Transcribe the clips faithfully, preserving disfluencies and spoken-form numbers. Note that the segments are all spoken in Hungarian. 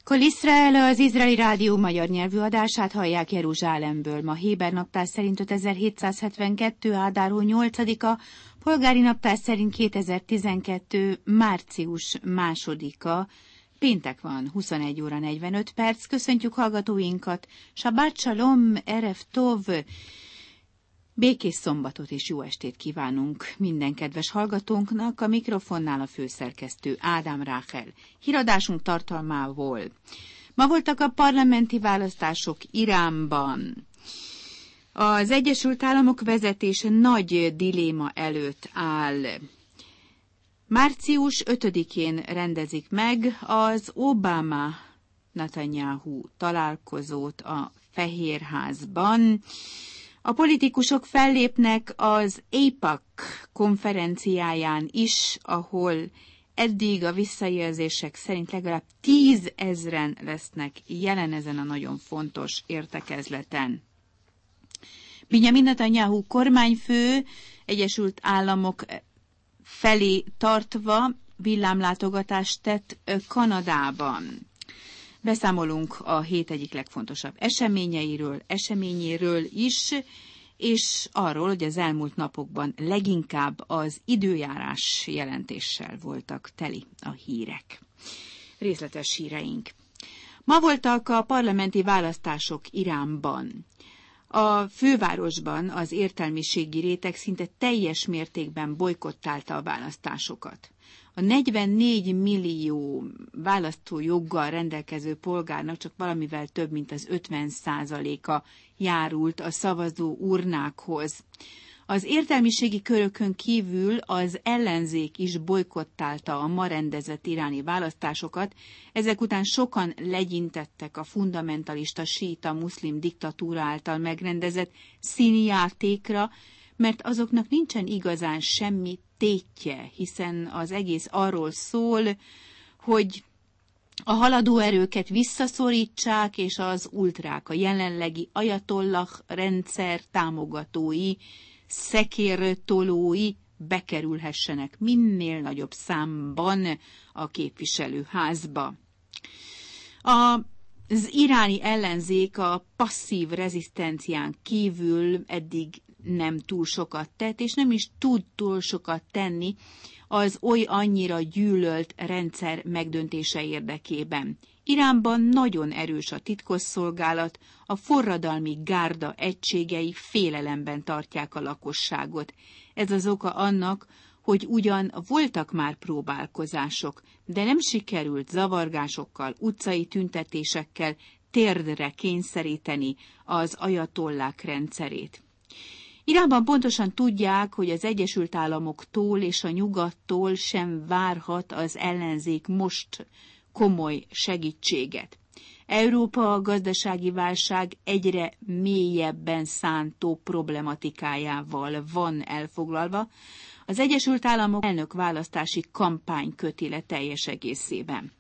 Kol Izrael, az Izraeli Rádió magyar nyelvű adását hallják Jeruzsálemből. Ma héber naptár szerint ötezer-hétszázhetvenkettő. Ádár hó nyolcadika, polgári naptár szerint kétezer-tizenkettő. március másodika. Péntek van, huszonegy óra negyvenöt perc. Köszöntjük hallgatóinkat. Shabbat shalom, erev tov. Békés szombatot és jó estét kívánunk minden kedves hallgatónknak. A mikrofonnál a főszerkesztő Ádám Ráhel. Híradásunk tartalmából. Ma voltak a parlamenti választások Iránban. Az Egyesült Államok vezetése nagy diléma előtt áll. március ötödikén rendezik meg az Obama-Netanyahu találkozót a Fehérházban. A politikusok fellépnek az AIPAC konferenciáján is, ahol eddig a visszajelzések szerint legalább tízezren lesznek jelen ezen a nagyon fontos értekezleten. Benjamin Netanyahu kormányfő Egyesült Államok felé tartva villámlátogatást tett Kanadában. Beszámolunk a hét egyik legfontosabb eseményeiről, eseményéről is, és arról, hogy az elmúlt napokban leginkább az időjárás jelentéssel voltak teli a hírek. Részletes híreink. Ma voltak a parlamenti választások Iránban. A fővárosban az értelmiségi réteg szinte teljes mértékben bojkottálta a választásokat. A negyvennégy millió választójoggal rendelkező polgárnak csak valamivel több, mint az ötven százaléka járult a szavazó urnákhoz. Az értelmiségi körökön kívül az ellenzék is bojkottálta a ma rendezett iráni választásokat, ezek után sokan legyintettek a fundamentalista síita muszlim diktatúra által megrendezett színjátékra, mert azoknak nincsen igazán semmi tétje, hiszen az egész arról szól, hogy a haladó erőket visszaszorítsák, és az ultrák, a jelenlegi ajatollah rendszer támogatói, szekértolói bekerülhessenek minél nagyobb számban a képviselőházba. A Az iráni ellenzék a passzív rezisztencián kívül eddig nem túl sokat tett, és nem is tud túl sokat tenni az oly annyira gyűlölt rendszer megdöntése érdekében. Iránban nagyon erős a titkosszolgálat, a forradalmi gárda egységei félelemben tartják a lakosságot. Ez az oka annak, hogy ugyan voltak már próbálkozások, de nem sikerült zavargásokkal, utcai tüntetésekkel térdre kényszeríteni az ajatollák rendszerét. Iránban pontosan tudják, hogy az Egyesült Államoktól és a nyugattól sem várhat az ellenzék most komoly segítséget. Európa a gazdasági válság egyre mélyebben szántó problematikájával van elfoglalva, az Egyesült Államok elnökválasztási kampány köti le teljes egészében.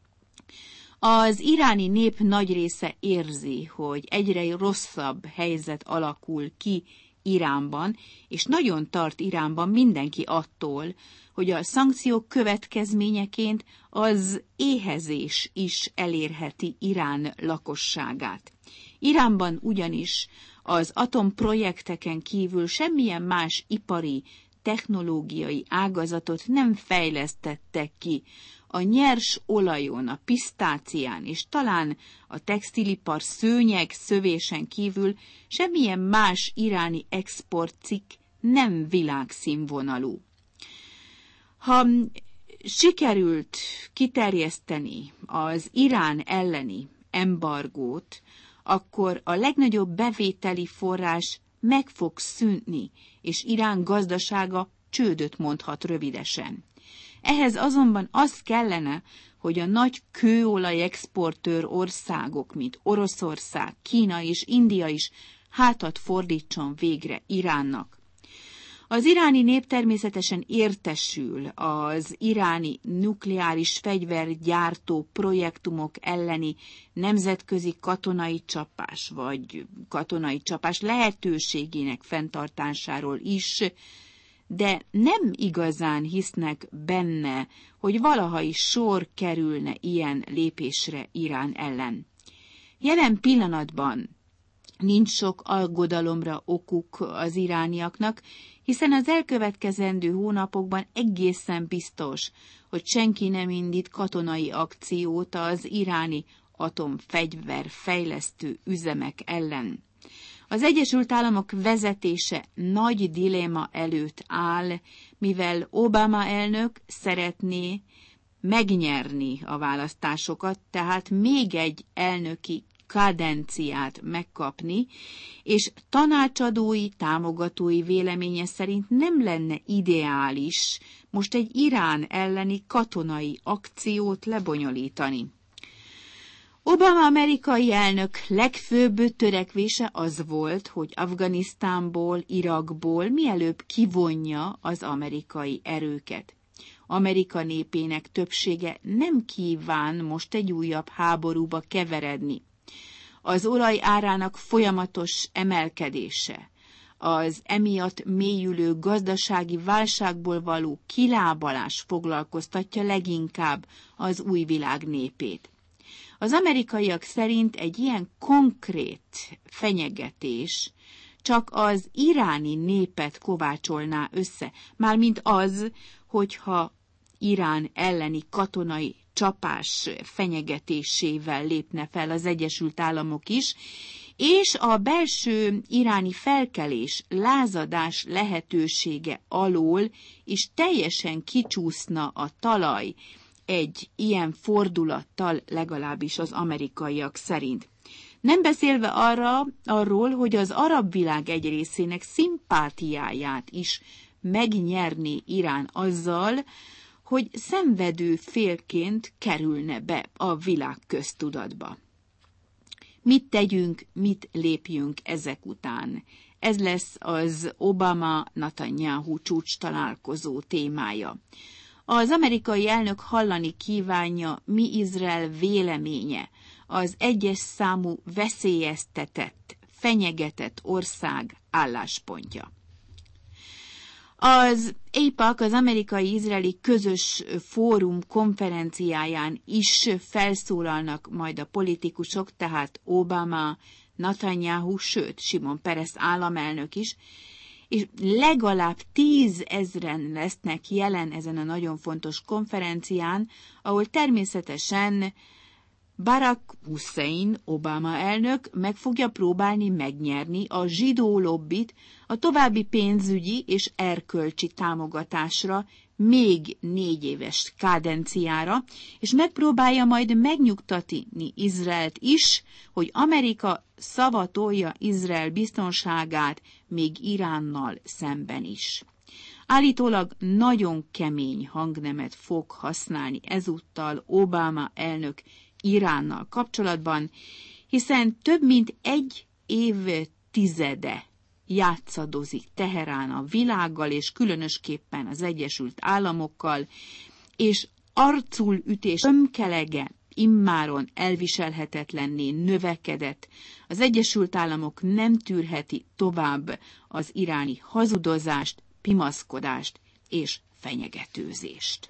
Az iráni nép nagy része érzi, hogy egyre rosszabb helyzet alakul ki Iránban, és nagyon tart Iránban mindenki attól, hogy a szankciók következményeként az éhezés is elérheti Irán lakosságát. Iránban ugyanis az atomprojekteken kívül semmilyen más ipari, technológiai ágazatot nem fejlesztettek ki. A nyers olajon, a pisztácián és talán a textilipar szőnyeg szövésen kívül semmilyen más iráni exportcikk nem világszínvonalú. Ha sikerült kiterjeszteni az Irán elleni embargót, akkor a legnagyobb bevételi forrás meg fog szűnni, és Irán gazdasága csődöt mondhat rövidesen. Ehhez azonban az kellene, hogy a nagy kőolaj exportőr országok, mint Oroszország, Kína és India is hátat fordítson végre Iránnak. Az iráni nép természetesen értesül az iráni nukleáris fegyvergyártó projektumok elleni nemzetközi katonai csapás vagy katonai csapás lehetőségének fenntartásáról is, de nem igazán hisznek benne, hogy valaha is sor kerülne ilyen lépésre Irán ellen. Jelen pillanatban nincs sok aggodalomra okuk az irániaknak, hiszen az elkövetkezendő hónapokban egészen biztos, hogy senki nem indít katonai akciót az iráni atomfegyver fejlesztő üzemek ellen. Az Egyesült Államok vezetése nagy dilemma előtt áll, mivel Obama elnök szeretné megnyerni a választásokat, tehát még egy elnöki kadenciát megkapni, és tanácsadói, támogatói véleménye szerint nem lenne ideális most egy Irán elleni katonai akciót lebonyolítani. Obama amerikai elnök legfőbb törekvése az volt, hogy Afganisztánból, Irakból mielőbb kivonja az amerikai erőket. Amerika népének többsége nem kíván most egy újabb háborúba keveredni. Az olaj árának folyamatos emelkedése, az emiatt mélyülő gazdasági válságból való kilábalás foglalkoztatja leginkább az új világ népét. Az amerikaiak szerint egy ilyen konkrét fenyegetés csak az iráni népet kovácsolná össze, mármint az, hogyha Irán elleni katonai csapás fenyegetésével lépne fel az Egyesült Államok is, és a belső iráni felkelés, lázadás lehetősége alól is teljesen kicsúszna a talaj egy ilyen fordulattal, legalábbis az amerikaiak szerint. Nem beszélve arra, arról, hogy az arab világ egy részének szimpátiáját is megnyerné Irán azzal, hogy szenvedő félként kerülne be a világ köztudatba. Mit tegyünk, mit lépjünk ezek után? Ez lesz az Obama-Netanyahu csúcs találkozó témája. Az amerikai elnök hallani kívánja, mi Izrael véleménye az egyes számú veszélyeztetett, fenyegetett ország álláspontja. Az AIPAC, az amerikai-izraeli közös fórum konferenciáján is felszólalnak majd a politikusok, tehát Obama, Netanyahu, sőt, Simon Peres államelnök is, és legalább tízezren lesznek jelen ezen a nagyon fontos konferencián, ahol természetesen Barack Hussein, Obama elnök meg fogja próbálni megnyerni a zsidó lobbit a további pénzügyi és erkölcsi támogatásra, még négy éves kádenciára, és megpróbálja majd megnyugtatni Izraelt is, hogy Amerika szavatolja Izrael biztonságát még Iránnal szemben is. Állítólag nagyon kemény hangnemet fog használni ezúttal Obama elnök Iránnal kapcsolatban, hiszen több mint egy évtizede játszadozik Teherán a világgal, és különösképpen az Egyesült Államokkal, és arcul ütés ömkelege immáron elviselhetetlenné növekedett. Az Egyesült Államok nem tűrheti tovább az iráni hazudozást, pimaszkodást és fenyegetőzést.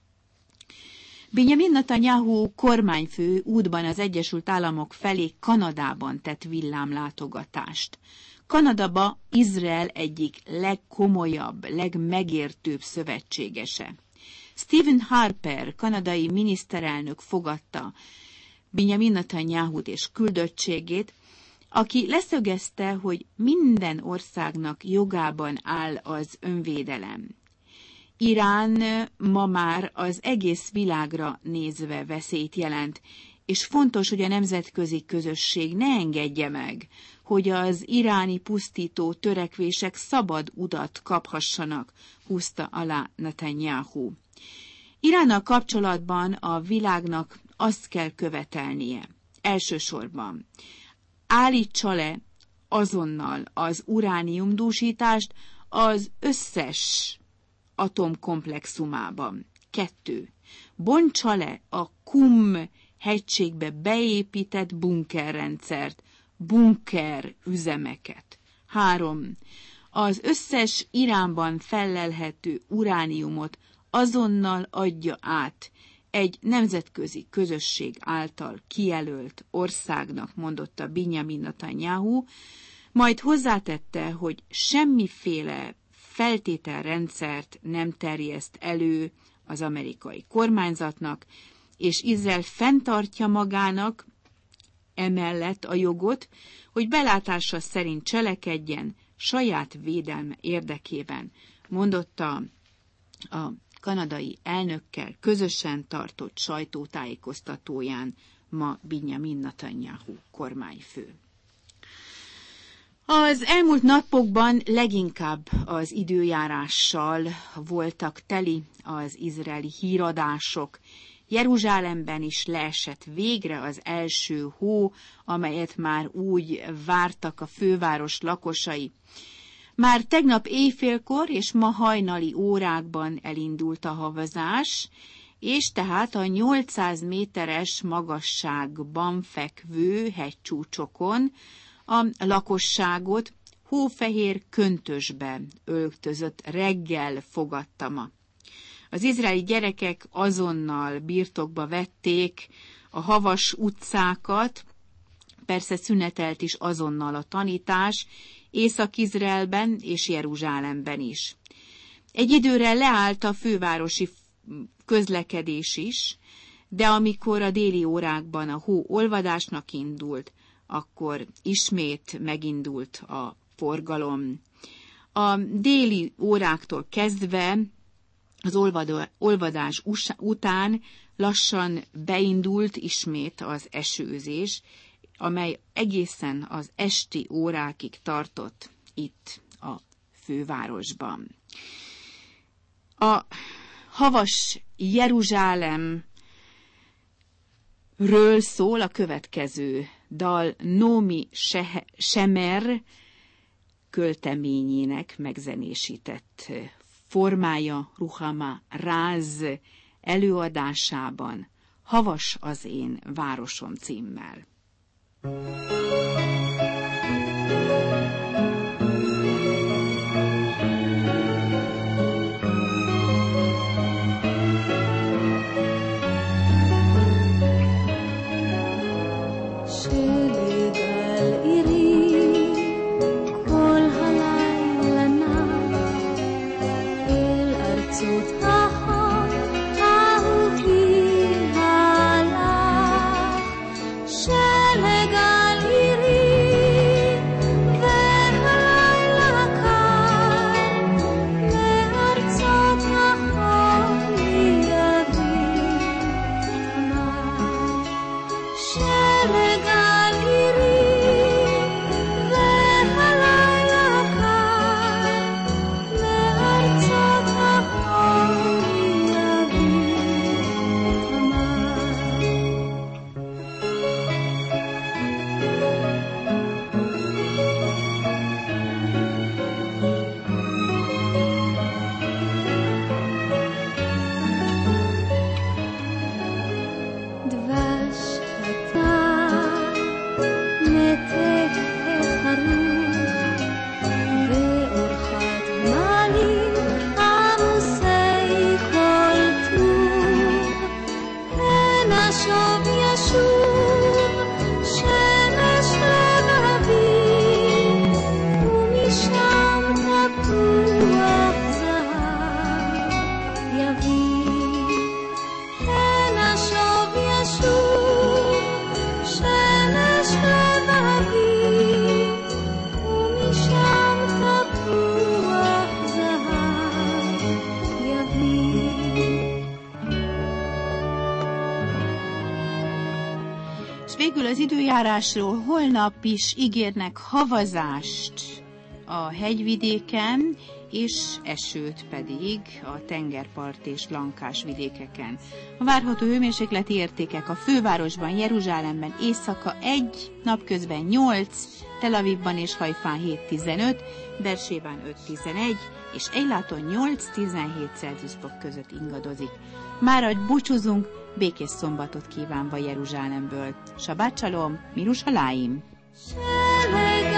Benjamin Netanyahu kormányfő útban az Egyesült Államok felé Kanadában tett villámlátogatást. Kanadaba Izrael egyik legkomolyabb, legmegértőbb szövetségese. Stephen Harper, kanadai miniszterelnök fogadta Benjamin Netanyahut és küldöttségét, aki leszögezte, hogy minden országnak jogában áll az önvédelem. Irán ma már az egész világra nézve veszélyt jelent, és fontos, hogy a nemzetközi közösség ne engedje meg, hogy az iráni pusztító törekvések szabad utat kaphassanak, húzta alá Netanyahu. Iránnal kapcsolatban a világnak azt kell követelnie. Elsősorban állítsa le azonnal az urániumdúsítást az összes atomkomplexumában. Kettő. Bontsa le a Kum hegységbe beépített bunkerrendszert, bunker üzemeket. Három. az összes Iránban fellelhető urániumot azonnal adja át egy nemzetközi közösség által kijelölt országnak, mondotta Binyamin Netanyahu, majd hozzátette, hogy semmiféle feltételrendszert nem terjeszt elő az amerikai kormányzatnak, és Izrael fenntartja magának emellett a jogot, hogy belátása szerint cselekedjen saját védelme érdekében, mondotta a kanadai elnökkel közösen tartott sajtótájékoztatóján ma Binyamin Netanyahu kormányfő. Az elmúlt napokban leginkább az időjárással voltak teli az izraeli híradások. Jeruzsálemben is leesett végre az első hó, amelyet már úgy vártak a főváros lakosai. Már tegnap éjfélkor és ma hajnali órákban elindult a havazás, és tehát a nyolcszáz méteres magasságban fekvő hegycsúcsokon a lakosságot hófehér köntösbe öltözött reggel fogadta ma. Az izraeli gyerekek azonnal birtokba vették a havas utcákat, persze szünetelt is azonnal a tanítás Észak-Izraelben és Jeruzsálemben is. Egy időre leállt a fővárosi közlekedés is, de amikor a déli órákban a hó olvadásnak indult, akkor ismét megindult a forgalom. A déli óráktól kezdve az olvadás után lassan beindult ismét az esőzés, amely egészen az esti órákig tartott itt a fővárosban. A havas Jeruzsálemről szól a következő dal Nomi Shemer költeményének megzenésített formája Ruhama Ráz előadásában, Havas az én városom címmel. Az időjárásról holnap is ígérnek havazást a hegyvidéken, és esőt pedig a tengerpart és lankás vidékeken. A várható hőmérsékleti értékek a fővárosban, Jeruzsálemben éjszaka egy, napközben nyolc, Tel Avivban és Hajfán hét tizenöt, Bersében öt tizenegy, és Eiláton nyolc tizenhét Celsius fok között ingadozik. Mára búcsúzunk, békés szombatot kívánva Jeruzsálemből. Sabbat shalom, Mirushalayim!